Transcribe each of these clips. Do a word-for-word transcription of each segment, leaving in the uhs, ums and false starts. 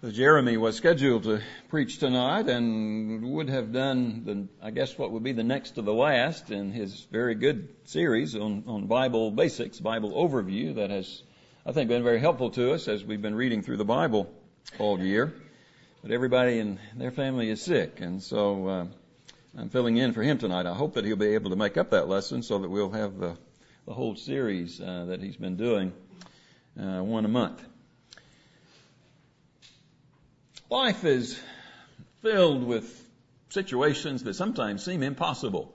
Jeremy was scheduled to preach tonight and would have done, the, I guess, what would be the next to the last in his very good series on, on Bible basics, Bible overview that has, I think, been very helpful to us as we've been reading through the Bible all year. But everybody in their family is sick, and so uh, I'm filling in for him tonight. I hope that he'll be able to make up that lesson so that we'll have the, the whole series uh, that he's been doing, uh, one a month. Life is filled with situations that sometimes seem impossible.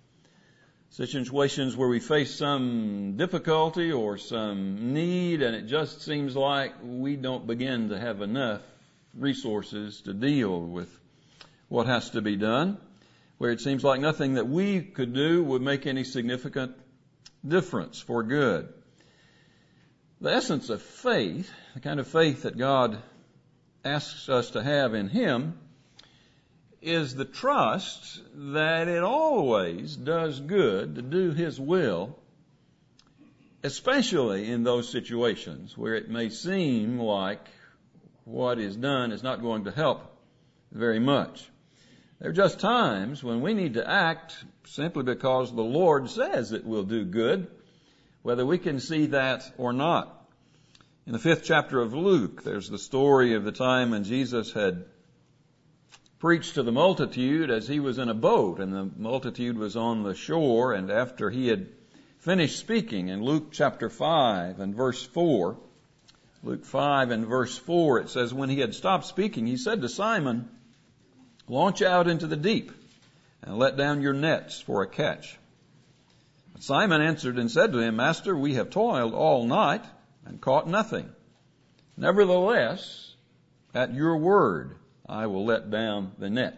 Situations where we face some difficulty or some need, and it just seems like we don't begin to have enough resources to deal with what has to be done, where it seems like nothing that we could do would make any significant difference for good. The essence of faith, the kind of faith that God asks us to have in Him, is the trust that it always does good to do His will, especially in those situations where it may seem like what is done is not going to help very much. There are just times when we need to act simply because the Lord says it will do good, whether we can see that or not. In the fifth chapter of Luke, there's the story of the time when Jesus had preached to the multitude as he was in a boat, and the multitude was on the shore, and after he had finished speaking in Luke chapter five and verse four, Luke five and verse four, it says, when he had stopped speaking, he said to Simon, "Launch out into the deep and let down your nets for a catch." But Simon answered and said to him, "Master, we have toiled all night and caught nothing. Nevertheless, at your word, I will let down the net."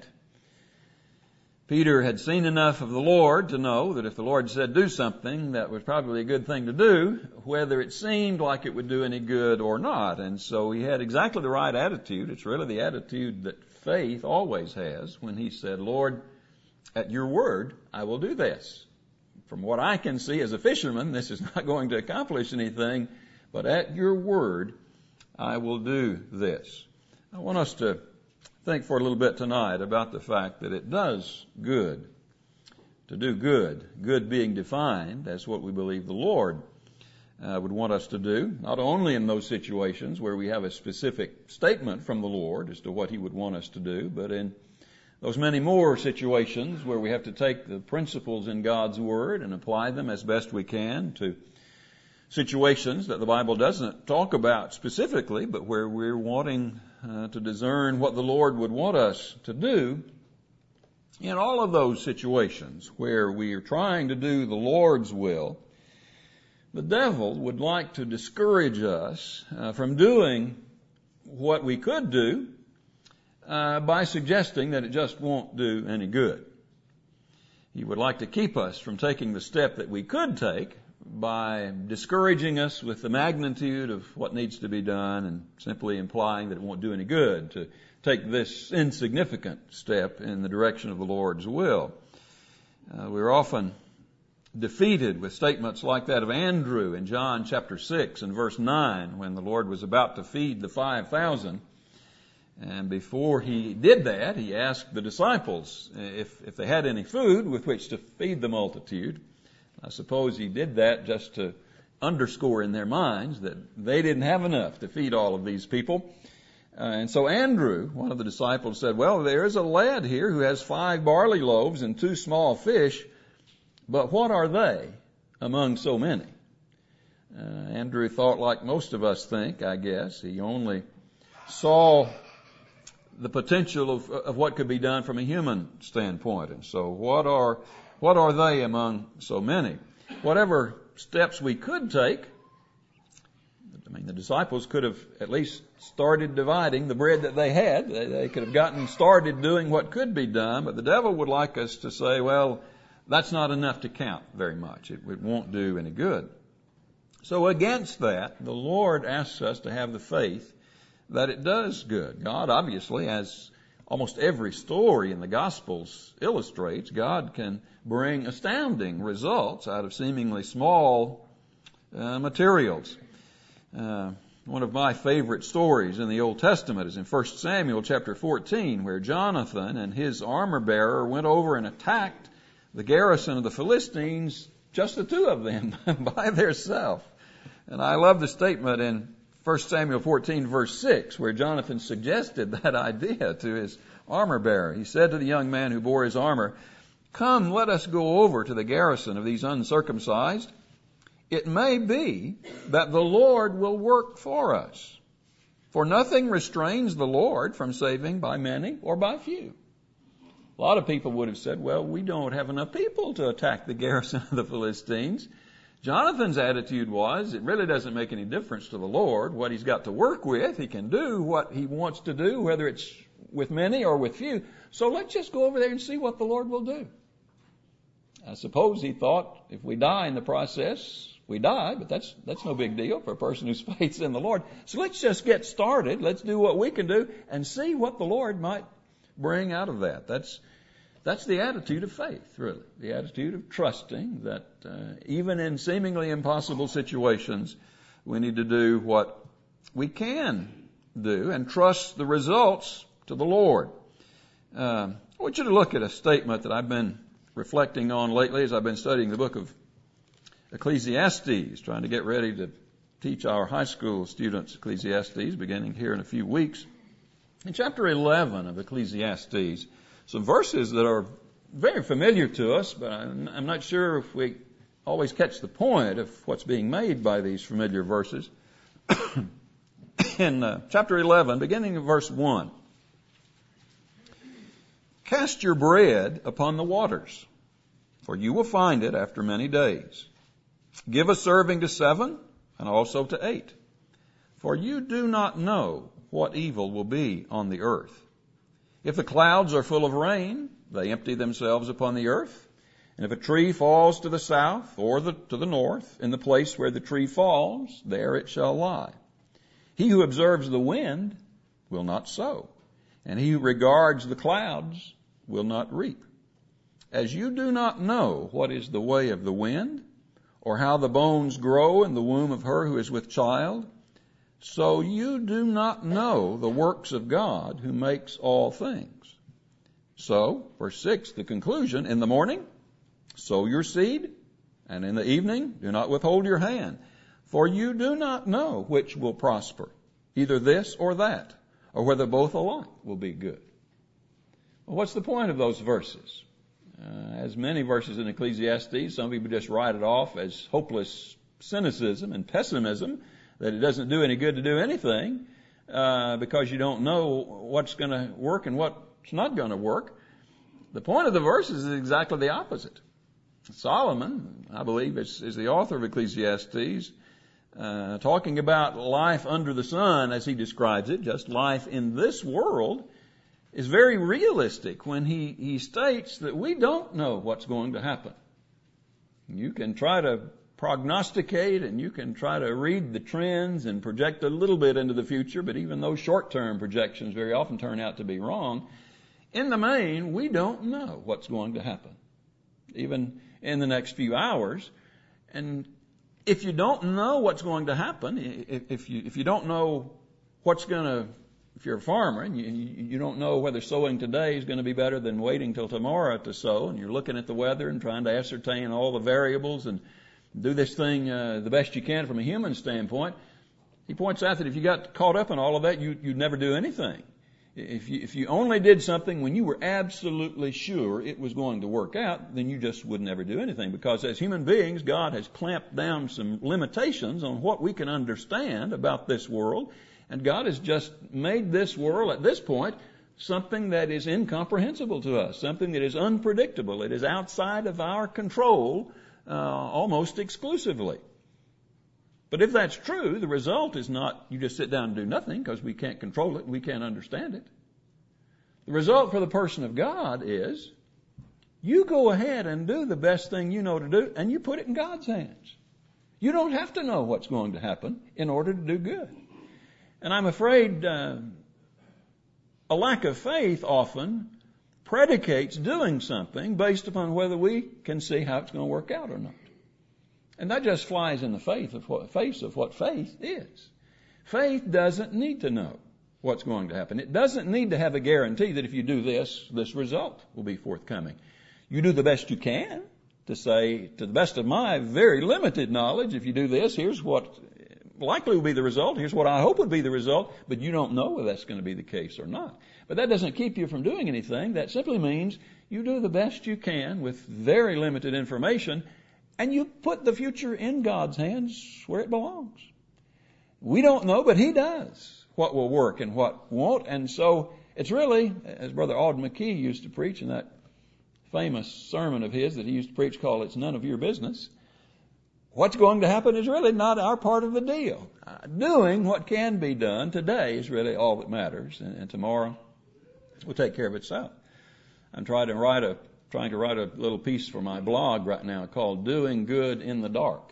Peter had seen enough of the Lord to know that if the Lord said do something, that was probably a good thing to do, whether it seemed like it would do any good or not. And so he had exactly the right attitude. It's really the attitude that faith always has when he said, "Lord, at your word, I will do this. From what I can see as a fisherman, this is not going to accomplish anything, but at your word, I will do this." I want us to think for a little bit tonight about the fact that it does good to do good, good being defined as what we believe the Lord uh, would want us to do, not only in those situations where we have a specific statement from the Lord as to what He would want us to do, but in those many more situations where we have to take the principles in God's Word and apply them as best we can to situations that the Bible doesn't talk about specifically, but where we're wanting uh, to discern what the Lord would want us to do. In all of those situations where we are trying to do the Lord's will, the devil would like to discourage us uh, from doing what we could do uh, by suggesting that it just won't do any good. He would like to keep us from taking the step that we could take by discouraging us with the magnitude of what needs to be done and simply implying that it won't do any good to take this insignificant step in the direction of the Lord's will. Uh, we're often defeated with statements like that of Andrew in John chapter six and verse nine, when the Lord was about to feed the five thousand. And before he did that, he asked the disciples if, if they had any food with which to feed the multitude. I suppose he did that just to underscore in their minds that they didn't have enough to feed all of these people. Uh, and so Andrew, one of the disciples, said, "Well, there is a lad here who has five barley loaves and two small fish, but what are they among so many?" Uh, Andrew thought like most of us think, I guess. He only saw the potential of, of what could be done from a human standpoint. And so what are What are they among so many? Whatever steps we could take, I mean, the disciples could have at least started dividing the bread that they had. They, they could have gotten started doing what could be done, but the devil would like us to say, well, that's not enough to count very much. It, it won't do any good. So against that, the Lord asks us to have the faith that it does good. God, obviously, as almost every story in the Gospels illustrates, God can bring astounding results out of seemingly small uh, materials. Uh, One of my favorite stories in the Old Testament is in First Samuel chapter fourteen, where Jonathan and his armor bearer went over and attacked the garrison of the Philistines, just the two of them, by themselves. And I love the statement in First Samuel fourteen, verse six, where Jonathan suggested that idea to his armor bearer. He said to the young man who bore his armor, "Come, let us go over to the garrison of these uncircumcised. It may be that the Lord will work for us. For nothing restrains the Lord from saving by many or by few." A lot of people would have said, well, we don't have enough people to attack the garrison of the Philistines. Jonathan's attitude was, it really doesn't make any difference to the Lord what he's got to work with. He can do what he wants to do, whether it's with many or with few. So let's just go over there and see what the Lord will do. I suppose he thought, if we die in the process, we die, but that's that's no big deal for a person whose faith's in the Lord. So let's just get started. Let's do what we can do and see what the Lord might bring out of that. That's that's the attitude of faith, really. The attitude of trusting that uh, even in seemingly impossible situations, we need to do what we can do and trust the results to the Lord. Uh, I want you to look at a statement that I've been reflecting on lately as I've been studying the book of Ecclesiastes, trying to get ready to teach our high school students Ecclesiastes, beginning here in a few weeks. In chapter eleven of Ecclesiastes, some verses that are very familiar to us, but I'm, I'm not sure if we always catch the point of what's being made by these familiar verses. In uh, chapter eleven, beginning of verse one, "Cast your bread upon the waters, for you will find it after many days. Give a serving to seven, and also to eight. For you do not know what evil will be on the earth. If the clouds are full of rain, they empty themselves upon the earth. And if a tree falls to the south or the, to the north, in the place where the tree falls, there it shall lie. He who observes the wind will not sow, and he who regards the clouds will not reap. As you do not know what is the way of the wind, or how the bones grow in the womb of her who is with child, so you do not know the works of God who makes all things. So, verse six, the conclusion, in the morning, sow your seed, and in the evening, do not withhold your hand. For you do not know which will prosper, either this or that, or whether both alike will be good." Well, what's the point of those verses? Uh, as many verses in Ecclesiastes, some people just write it off as hopeless cynicism and pessimism, that it doesn't do any good to do anything uh, because you don't know what's going to work and what's not going to work. The point of the verses is exactly the opposite. Solomon, I believe, is, is the author of Ecclesiastes, uh, talking about life under the sun, as he describes it, just life in this world, is very realistic when he, he states that we don't know what's going to happen. You can try to prognosticate and you can try to read the trends and project a little bit into the future, but even those short-term projections very often turn out to be wrong. In the main, we don't know what's going to happen, even in the next few hours. And if you don't know what's going to happen, if you, if you don't know what's going to If you're a farmer and you, you don't know whether sowing today is going to be better than waiting till tomorrow to sow, and you're looking at the weather and trying to ascertain all the variables and do this thing uh, the best you can from a human standpoint, he points out that if you got caught up in all of that, you, you'd never do anything. If you, if you only did something when you were absolutely sure it was going to work out, then you just would never do anything. Because as human beings, God has clamped down some limitations on what we can understand about this world. And God has just made this world, at this point, something that is incomprehensible to us, something that is unpredictable. It is outside of our control uh, almost exclusively. But if that's true, the result is not you just sit down and do nothing because we can't control it, we can't understand it. The result for the person of God is you go ahead and do the best thing you know to do, and you put it in God's hands. You don't have to know what's going to happen in order to do good. And I'm afraid uh, a lack of faith often predicates doing something based upon whether we can see how it's going to work out or not. And that just flies in the face of what, face of what faith is. Faith doesn't need to know what's going to happen. It doesn't need to have a guarantee that if you do this, this result will be forthcoming. You do the best you can to say, to the best of my very limited knowledge, if you do this, here's what likely will be the result. Here's what I hope would be the result, but you don't know whether that's going to be the case or not. But that doesn't keep you from doing anything. That simply means you do the best you can with very limited information, and you put the future in God's hands where it belongs. We don't know, but He does what will work and what won't. And so it's really, as Brother Alden McKee used to preach in that famous sermon of his that he used to preach called It's None of Your Business, what's going to happen is really not our part of the deal. Uh, doing what can be done today is really all that matters, and, and tomorrow will take care of itself. I'm trying to write a trying to write a little piece for my blog right now called Doing Good in the Dark.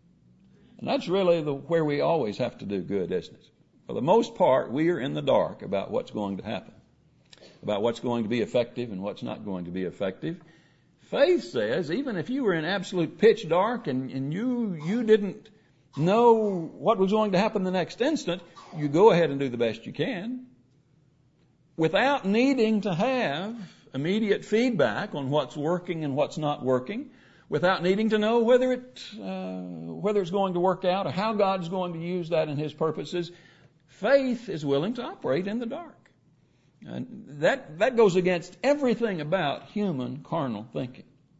And that's really the, where we always have to do good, isn't it? For the most part, we are in the dark about what's going to happen, about what's going to be effective and what's not going to be effective. Faith says, even if you were in absolute pitch dark and, and you you didn't know what was going to happen the next instant, you go ahead and do the best you can without needing to have immediate feedback on what's working and what's not working, without needing to know whether it uh, whether it's going to work out or how God's going to use that in His purposes. Faith is willing to operate in the dark. And that, that goes against everything about human carnal thinking.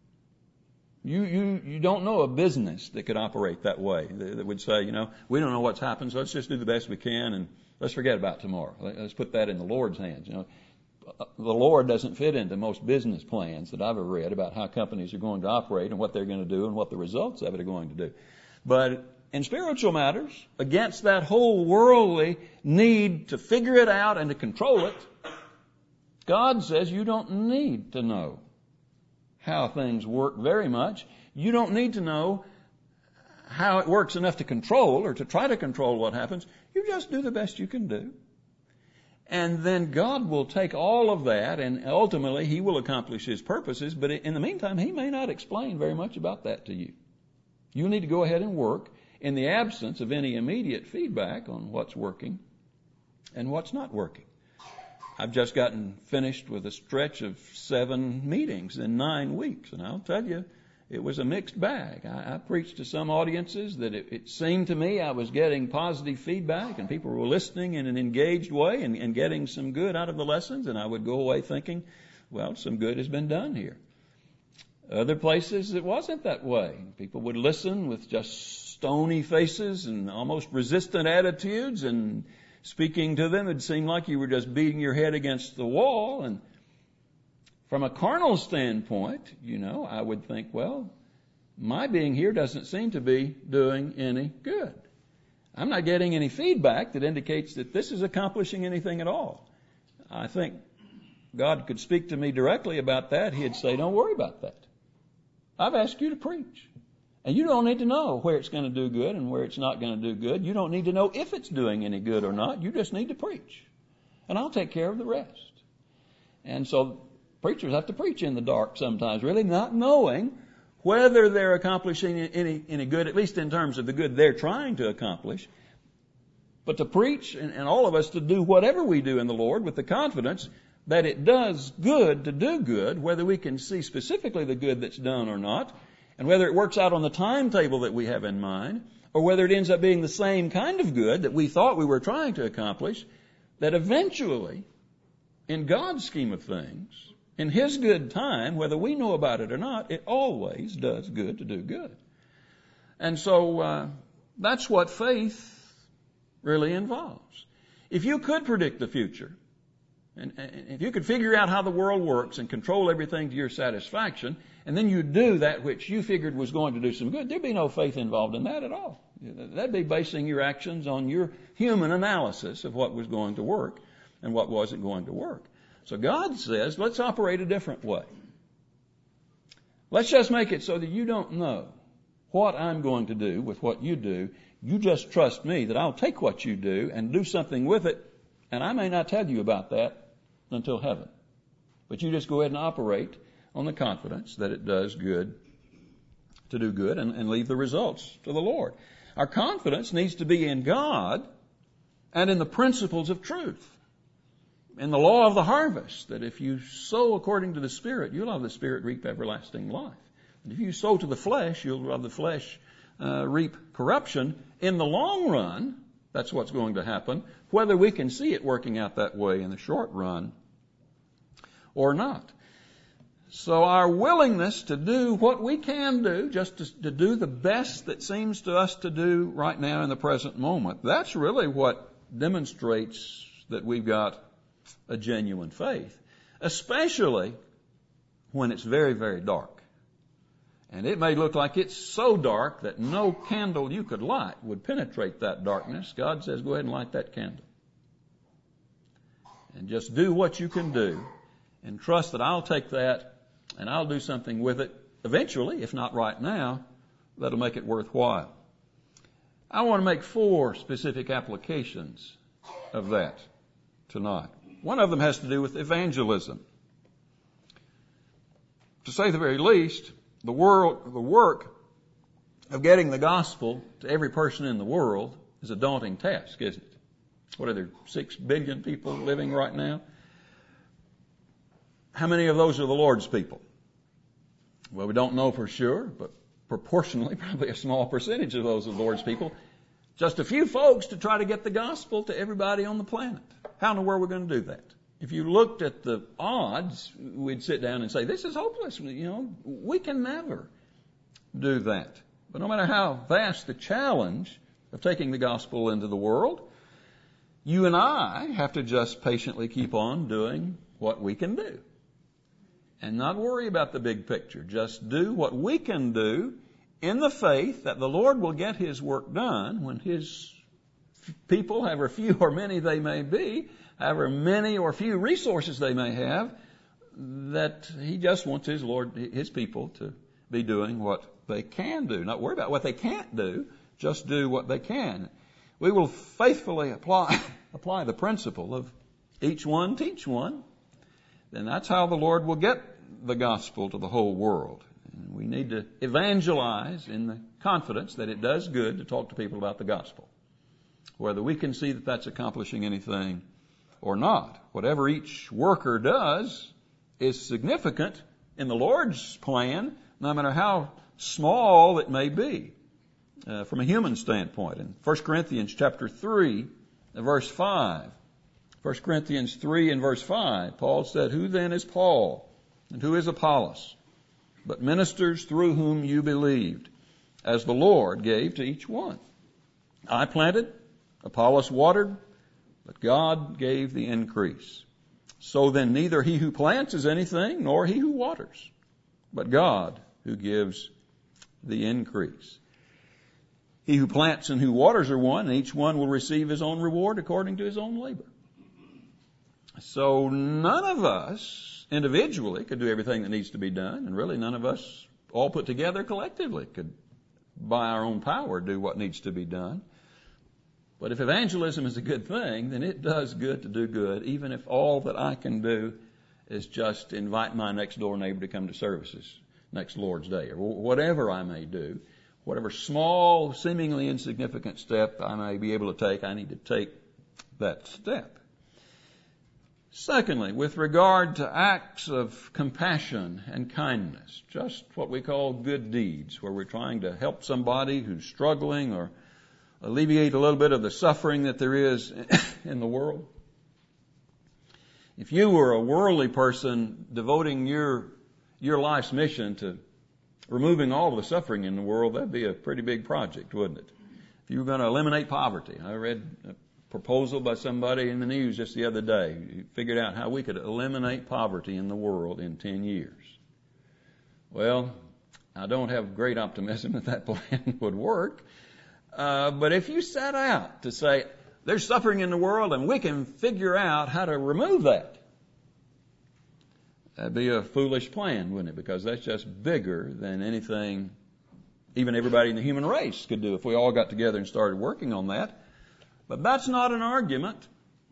You, you, you don't know a business that could operate that way, that, that would say, you know, we don't know what's happened, so let's just do the best we can and let's forget about tomorrow. Let's put that in the Lord's hands. You know, the Lord doesn't fit into most business plans that I've ever read about how companies are going to operate and what they're going to do and what the results of it are going to do. But in spiritual matters, against that whole worldly need to figure it out and to control it, God says you don't need to know how things work very much. You don't need to know how it works enough to control or to try to control what happens. You just do the best you can do. And then God will take all of that and ultimately He will accomplish His purposes. But in the meantime, He may not explain very much about that to you. You need to go ahead and work in the absence of any immediate feedback on what's working and what's not working. I've just gotten finished with a stretch of seven meetings in nine weeks, and I'll tell you, it was a mixed bag. I, I preached to some audiences that it, it seemed to me I was getting positive feedback, and people were listening in an engaged way and, and getting some good out of the lessons, and I would go away thinking, well, some good has been done here. Other places it wasn't that way. People would listen with just stony faces and almost resistant attitudes, and speaking to them, it seemed like you were just beating your head against the wall. And from a carnal standpoint, you know, I would think, well, my being here doesn't seem to be doing any good. I'm not getting any feedback that indicates that this is accomplishing anything at all. I think God could speak to me directly about that. He'd say, don't worry about that. I've asked you to preach. And you don't need to know where it's going to do good and where it's not going to do good. You don't need to know if it's doing any good or not. You just need to preach. And I'll take care of the rest. And so preachers have to preach in the dark sometimes, really not knowing whether they're accomplishing any, any good, at least in terms of the good they're trying to accomplish. But to preach, and, and all of us to do whatever we do in the Lord with the confidence that it does good to do good, whether we can see specifically the good that's done or not, and whether it works out on the timetable that we have in mind, or whether it ends up being the same kind of good that we thought we were trying to accomplish, that eventually, in God's scheme of things, in His good time, whether we know about it or not, it always does good to do good. And so uh, that's what faith really involves. If you could predict the future, and, and if you could figure out how the world works and control everything to your satisfaction, and then you do that which you figured was going to do some good, there'd be no faith involved in that at all. That'd be basing your actions on your human analysis of what was going to work and what wasn't going to work. So God says, let's operate a different way. Let's just make it so that you don't know what I'm going to do with what you do. You just trust me that I'll take what you do and do something with it, and I may not tell you about that until heaven. But you just go ahead and operate on the confidence that it does good to do good and, and leave the results to the Lord. Our confidence needs to be in God and in the principles of truth, in the law of the harvest, that if you sow according to the Spirit, you'll of the Spirit reap everlasting life. And if you sow to the flesh, you'll of the flesh uh, reap corruption. In the long run, that's what's going to happen, whether we can see it working out that way in the short run or not. So our willingness to do what we can do, just to, to do the best that seems to us to do right now in the present moment, that's really what demonstrates that we've got a genuine faith, especially when it's very, very dark. And it may look like it's so dark that no candle you could light would penetrate that darkness. God says, go ahead and light that candle. And just do what you can do and trust that I'll take that and I'll do something with it eventually, if not right now, that'll make it worthwhile. I want to make four specific applications of that tonight. One of them has to do with evangelism. To say the very least, the world, the work of getting the gospel to every person in the world is a daunting task, isn't it? What are there, six billion people living right now? How many of those are the Lord's people? Well, we don't know for sure, but proportionally, probably a small percentage of those are the Lord's people. Just a few folks to try to get the gospel to everybody on the planet. How in the world are we going to do that? If you looked at the odds, we'd sit down and say, this is hopeless. You know, we can never do that. But no matter how vast the challenge of taking the gospel into the world, you and I have to just patiently keep on doing what we can do. And not worry about the big picture. Just do what we can do in the faith that the Lord will get His work done when His people, however few or many they may be, however many or few resources they may have, that He just wants His Lord, His people to be doing what they can do. Not worry about what they can't do, just do what they can. We will faithfully apply, apply the principle of each one teach one. Then that's how the Lord will get the gospel to the whole world. And we need to evangelize in the confidence that it does good to talk to people about the gospel, whether we can see that that's accomplishing anything or not. Whatever each worker does is significant in the Lord's plan, no matter how small it may be uh, from a human standpoint. In First Corinthians chapter three, verse five, First Corinthians three and verse five, Paul said, who then is Paul and who is Apollos, but ministers through whom you believed, as the Lord gave to each one. I planted, Apollos watered, but God gave the increase. So then neither he who plants is anything, nor he who waters, but God who gives the increase. He who plants and who waters are one, and each one will receive his own reward according to his own labor. So none of us individually could do everything that needs to be done, and really none of us all put together collectively could by our own power do what needs to be done. But if evangelism is a good thing, then it does good to do good, even if all that I can do is just invite my next door neighbor to come to services next Lord's Day, or whatever I may do. Whatever small, seemingly insignificant step I may be able to take, I need to take that step. Secondly, with regard to acts of compassion and kindness, just what we call good deeds, where we're trying to help somebody who's struggling or alleviate a little bit of the suffering that there is in the world. If you were a worldly person devoting your your life's mission to removing all of the suffering in the world, that'd be a pretty big project, wouldn't it? If you were going to eliminate poverty. I read a proposal by somebody in the news just the other day. He figured out how we could eliminate poverty in the world in ten years. Well, I don't have great optimism that that plan would work. Uh, but if you set out to say, there's suffering in the world and we can figure out how to remove that, that'd be a foolish plan, wouldn't it? Because that's just bigger than anything even everybody in the human race could do if we all got together and started working on that. But that's not an argument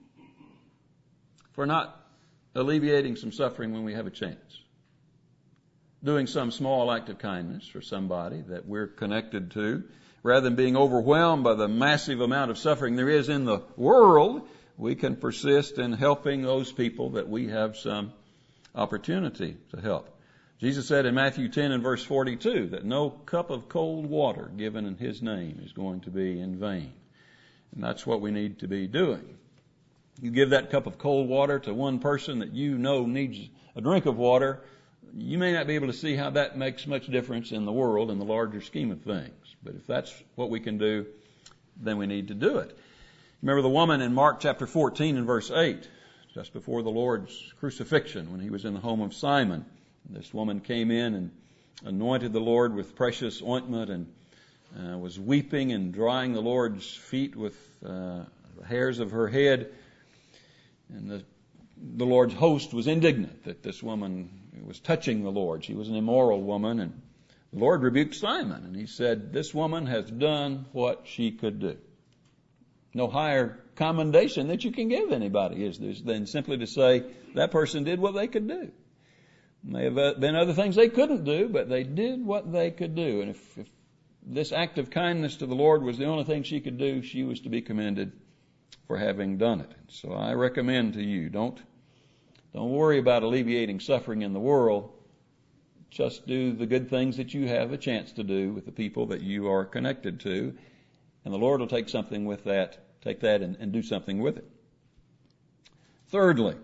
for not alleviating some suffering when we have a chance. Doing some small act of kindness for somebody that we're connected to, rather than being overwhelmed by the massive amount of suffering there is in the world, we can persist in helping those people that we have some opportunity to help. Jesus said in Matthew ten and verse forty-two that no cup of cold water given in His name is going to be in vain. And that's what we need to be doing. You give that cup of cold water to one person that you know needs a drink of water, you may not be able to see how that makes much difference in the world in the larger scheme of things. But if that's what we can do, then we need to do it. Remember the woman in Mark chapter fourteen and verse eight, just before the Lord's crucifixion when He was in the home of Simon. This woman came in and anointed the Lord with precious ointment and uh, was weeping and drying the Lord's feet with uh, the hairs of her head. And the, the Lord's host was indignant that this woman was touching the Lord. She was an immoral woman, and the Lord rebuked Simon, and He said, this woman has done what she could do. No higher commendation that you can give anybody is there than simply to say that person did what they could do. May have been other things they couldn't do, but they did what they could do. And if, if this act of kindness to the Lord was the only thing she could do, she was to be commended for having done it. So I recommend to you, don't, don't worry about alleviating suffering in the world. Just do the good things that you have a chance to do with the people that you are connected to. And the Lord will take something with that, take that and, and do something with it. Thirdly,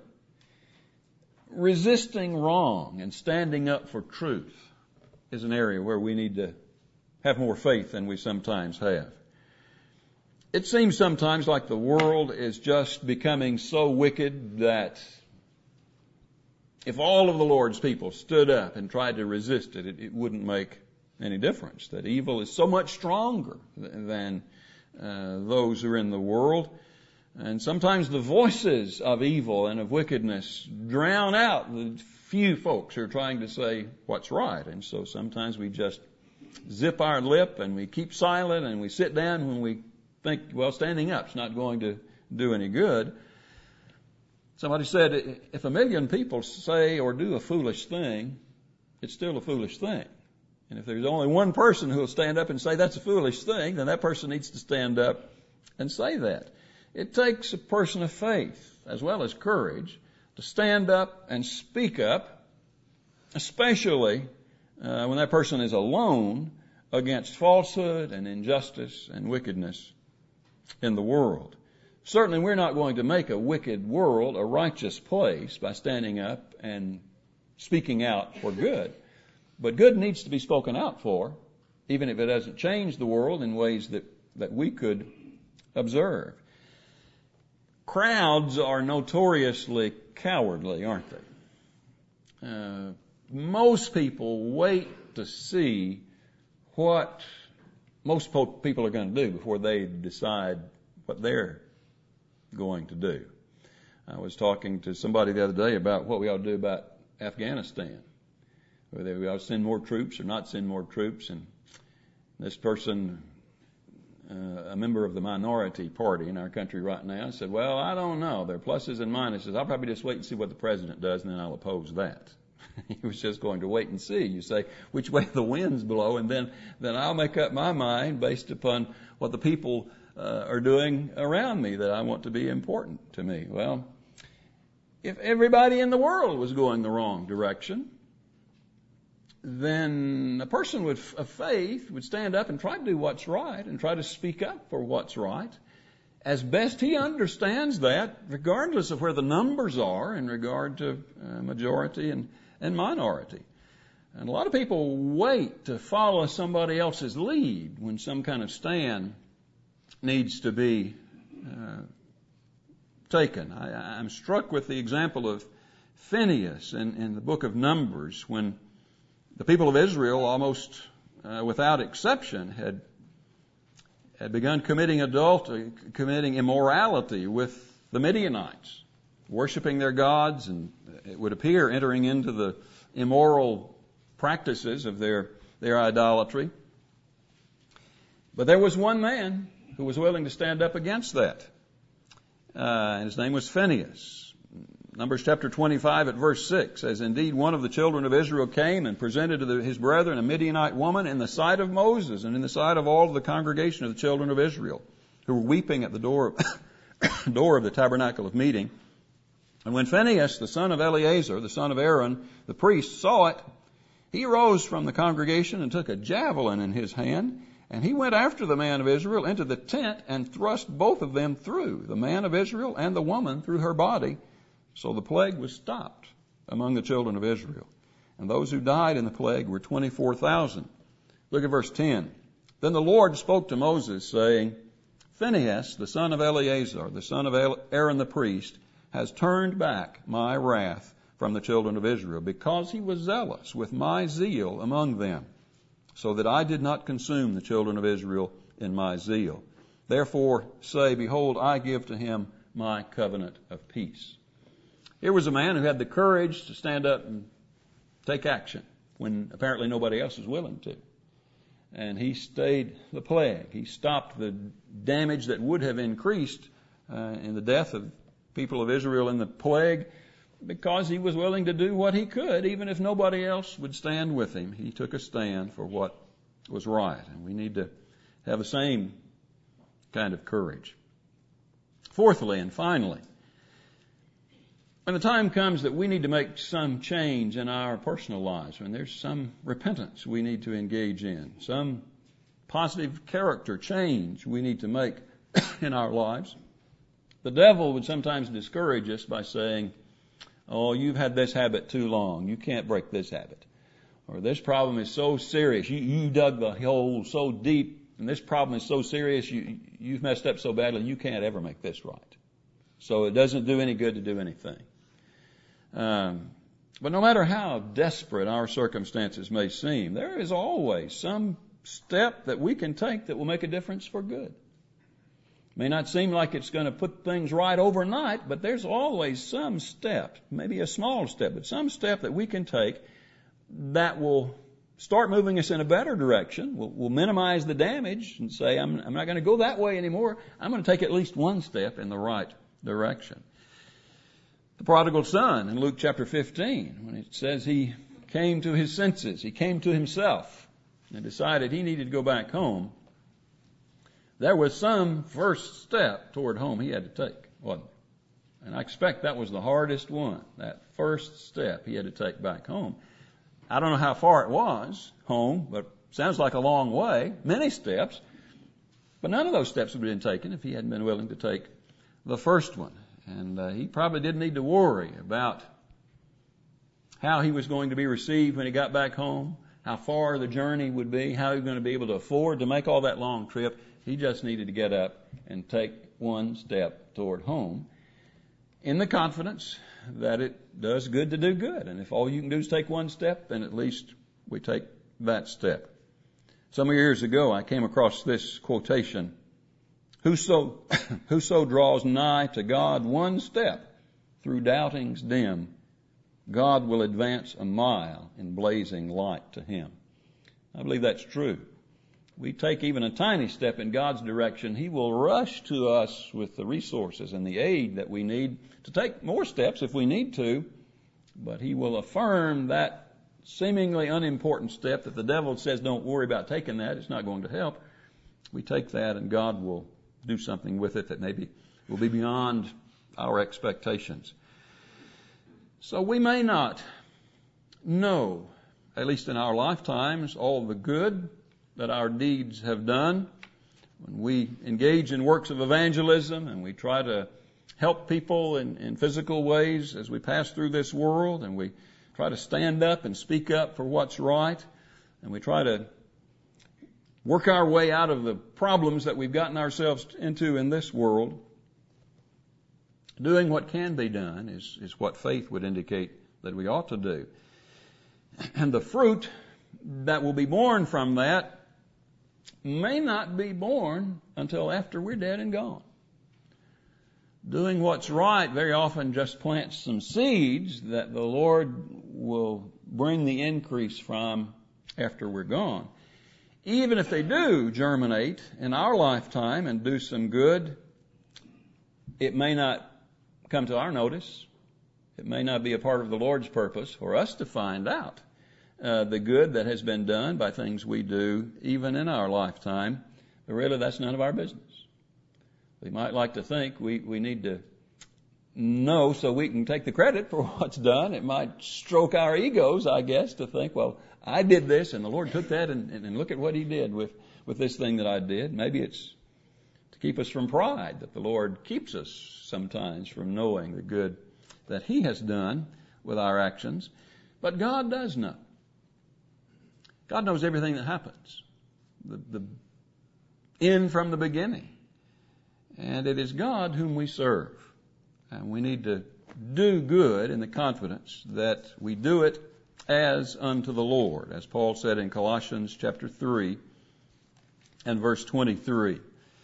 resisting wrong and standing up for truth is an area where we need to have more faith than we sometimes have. It seems sometimes like the world is just becoming so wicked that if all of the Lord's people stood up and tried to resist it, it, it wouldn't make any difference. That evil is so much stronger than uh, those who are in the world. And sometimes the voices of evil and of wickedness drown out the few folks who are trying to say what's right. And so sometimes we just zip our lip and we keep silent and we sit down when we think, well, standing up's not going to do any good. Somebody said, if a million people say or do a foolish thing, it's still a foolish thing. And if there's only one person who will stand up and say that's a foolish thing, then that person needs to stand up and say that. It takes a person of faith as well as courage to stand up and speak up, especially uh, when that person is alone against falsehood and injustice and wickedness in the world. Certainly we're not going to make a wicked world a righteous place by standing up and speaking out for good. But good needs to be spoken out for, even if it doesn't change the world in ways that, that we could observe. Crowds are notoriously cowardly, aren't they? Uh, most people wait to see what most people are going to do before they decide what they're going to do. I was talking to somebody the other day about what we ought to do about Afghanistan, whether we ought to send more troops or not send more troops. And this person, uh, a member of the minority party in our country right now, said, well, I don't know. There are pluses and minuses. I'll probably just wait and see what the president does, and then I'll oppose that. He was just going to wait and see. You say, which way the winds blow, and then, then I'll make up my mind based upon what the people uh, are doing around me that I want to be important to me. Well, if everybody in the world was going the wrong direction, then a person with of faith would stand up and try to do what's right and try to speak up for what's right as best he understands that, regardless of where the numbers are in regard to uh, majority and, and minority. And a lot of people wait to follow somebody else's lead when some kind of stand needs to be uh, taken. I, I'm struck with the example of Phinehas in, in the book of Numbers, when the people of Israel, almost uh, without exception, had had begun committing adultery, committing immorality with the Midianites, worshiping their gods, and it would appear entering into the immoral practices of their, their idolatry. But there was one man who was willing to stand up against that. Uh, and his name was Phinehas. Numbers chapter twenty-five at verse six says, "Indeed, one of the children of Israel came and presented to the, his brethren a Midianite woman in the sight of Moses and in the sight of all of the congregation of the children of Israel, who were weeping at the door, door of the tabernacle of meeting. And when Phinehas, the son of Eleazar, the son of Aaron, the priest, saw it, he rose from the congregation and took a javelin in his hand, and he went after the man of Israel into the tent and thrust both of them through, the man of Israel and the woman through her body. So the plague was stopped among the children of Israel. And those who died in the plague were twenty-four thousand. Look at verse ten. Then the Lord spoke to Moses, saying, Phinehas, the son of Eleazar, the son of Aaron the priest, has turned back my wrath from the children of Israel, because he was zealous with my zeal among them, so that I did not consume the children of Israel in my zeal. Therefore say, behold, I give to him my covenant of peace. Here was a man who had the courage to stand up and take action when apparently nobody else was willing to. And he stayed the plague. He stopped the damage that would have increased uh, in the death of people of Israel in the plague, because he was willing to do what he could, even if nobody else would stand with him. He took a stand for what was right. And we need to have the same kind of courage. Fourthly and finally, when the time comes that we need to make some change in our personal lives, when there's some repentance we need to engage in, some positive character change we need to make in our lives, the devil would sometimes discourage us by saying, oh, you've had this habit too long. You can't break this habit. Or this problem is so serious. You, you dug the hole so deep, and this problem is so serious, you, you've messed up so badly, you can't ever make this right. So it doesn't do any good to do anything. Um, but no matter how desperate our circumstances may seem, there is always some step that we can take that will make a difference for good. It may not seem like it's going to put things right overnight, but there's always some step, maybe a small step, but some step that we can take that will start moving us in a better direction. We'll, we'll minimize the damage and say, I'm, I'm not going to go that way anymore. I'm going to take at least one step in the right direction. The prodigal son in Luke chapter fifteen, when it says he came to his senses, he came to himself and decided he needed to go back home, there was some first step toward home he had to take, wasn't there? And I expect that was the hardest one, that first step he had to take back home. I don't know how far it was home, but sounds like a long way, many steps. But none of those steps would have been taken if he hadn't been willing to take the first one. And uh, he probably didn't need to worry about how he was going to be received when he got back home, how far the journey would be, how he was going to be able to afford to make all that long trip. He just needed to get up and take one step toward home in the confidence that it does good to do good. And if all you can do is take one step, then at least we take that step. Some years ago, I came across this quotation: Whoso, whoso draws nigh to God one step through doubtings dim, God will advance a mile in blazing light to him. I believe that's true. We take even a tiny step in God's direction, He will rush to us with the resources and the aid that we need to take more steps if we need to, but He will affirm that seemingly unimportant step that the devil says, don't worry about taking that, it's not going to help. We take that and God will do something with it that maybe will be beyond our expectations. So we may not know, at least in our lifetimes, all the good that our deeds have done. When we engage in works of evangelism and we try to help people in, in physical ways as we pass through this world, and we try to stand up and speak up for what's right, and we try to work our way out of the problems that we've gotten ourselves into in this world, doing what can be done is, is what faith would indicate that we ought to do. And the fruit that will be born from that may not be born until after we're dead and gone. Doing what's right very often just plants some seeds that the Lord will bring the increase from after we're gone. Even if they do germinate in our lifetime and do some good, it may not come to our notice. It may not be a part of the Lord's purpose for us to find out uh, the good that has been done by things we do, even in our lifetime. But really, that's none of our business. We might like to think we, we need to know so we can take the credit for what's done. It might stroke our egos, I guess, to think, well, I did this and the Lord took that and, and look at what He did with, with this thing that I did. Maybe it's to keep us from pride that the Lord keeps us sometimes from knowing the good that He has done with our actions. But God does know. God knows everything that happens. The, the end from the beginning. And it is God whom we serve. And we need to do good in the confidence that we do it as unto the Lord, as Paul said in Colossians chapter three and verse twenty-three.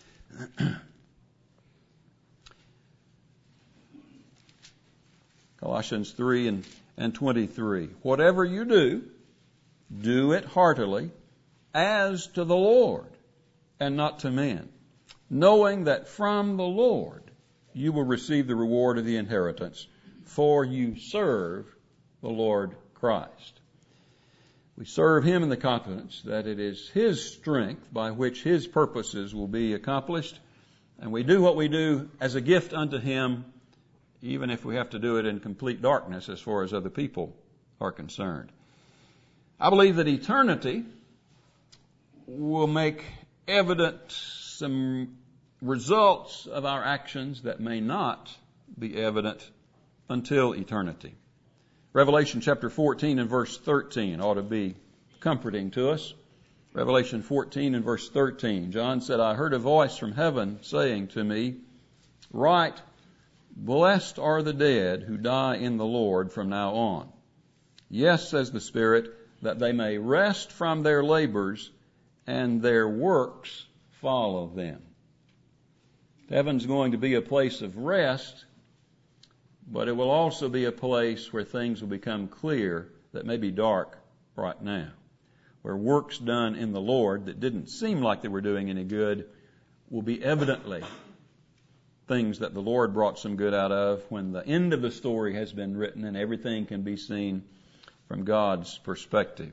Colossians three and, and twenty-three. Whatever you do, do it heartily as to the Lord and not to men, knowing that from the Lord you will receive the reward of the inheritance, for you serve the Lord Christ. We serve Him in the confidence that it is His strength by which His purposes will be accomplished, and we do what we do as a gift unto Him, even if we have to do it in complete darkness as far as other people are concerned. I believe that eternity will make evident some results of our actions that may not be evident until eternity. Revelation chapter fourteen and verse thirteen ought to be comforting to us. Revelation fourteen and verse thirteen. John said, I heard a voice from heaven saying to me, Write, blessed are the dead who die in the Lord from now on. Yes, says the Spirit, that they may rest from their labors and their works follow them. Heaven's going to be a place of rest, but it will also be a place where things will become clear that may be dark right now, where works done in the Lord that didn't seem like they were doing any good will be evidently things that the Lord brought some good out of when the end of the story has been written and everything can be seen from God's perspective.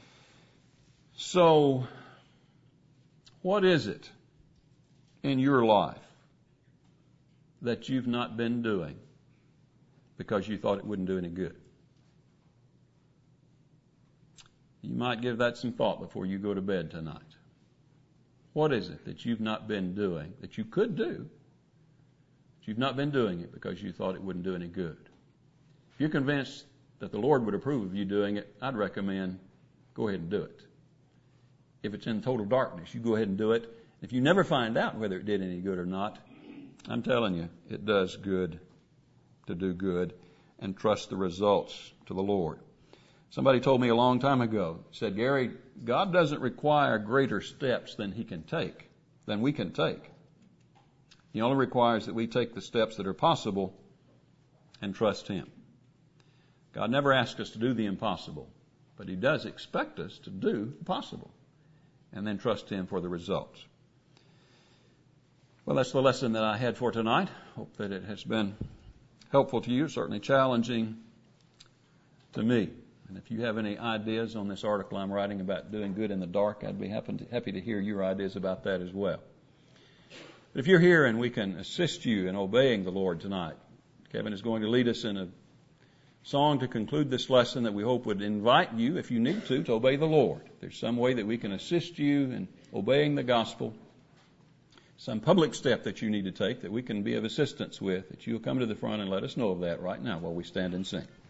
So, what is it in your life that you've not been doing because you thought it wouldn't do any good? You might give that some thought before you go to bed tonight. What is it that you've not been doing that you could do, but you've not been doing it because you thought it wouldn't do any good? If you're convinced that the Lord would approve of you doing it, I'd recommend go ahead and do it. If it's in total darkness, you go ahead and do it. If you never find out whether it did any good or not, I'm telling you, it does good to do good and trust the results to the Lord. Somebody told me a long time ago, said, Gary, God doesn't require greater steps than He can take, than we can take. He only requires that we take the steps that are possible and trust Him. God never asks us to do the impossible, but He does expect us to do the possible and then trust Him for the results. Well, that's the lesson that I had for tonight. Hope that it has been helpful to you, certainly challenging to me. And if you have any ideas on this article I'm writing about doing good in the dark, I'd be happy to, happy to hear your ideas about that as well. But if you're here and we can assist you in obeying the Lord tonight, Kevin is going to lead us in a song to conclude this lesson that we hope would invite you, if you need to, to obey the Lord. If there's some way that we can assist you in obeying the gospel, some public step that you need to take that we can be of assistance with, that you'll come to the front and let us know of that right now while we stand and sing.